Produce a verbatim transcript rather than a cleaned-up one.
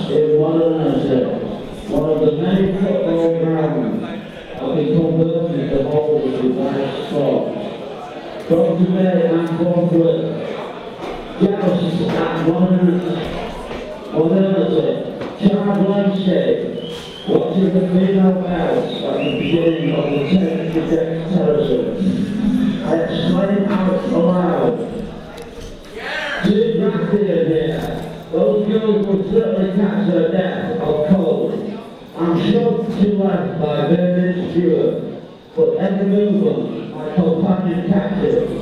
in Wellington, one of the many football grounds have been converted to hold the United sport. From today and forthwith, Joust at Wellington, Chad landscape, watching the female belts at the beginning of the tenth of terrorism. I exclaim out aloud, Jim Rathia here. Those girls will certainly catch their death of cold. I'm shoved to left by Bernard Stewart, but every movement my companion catches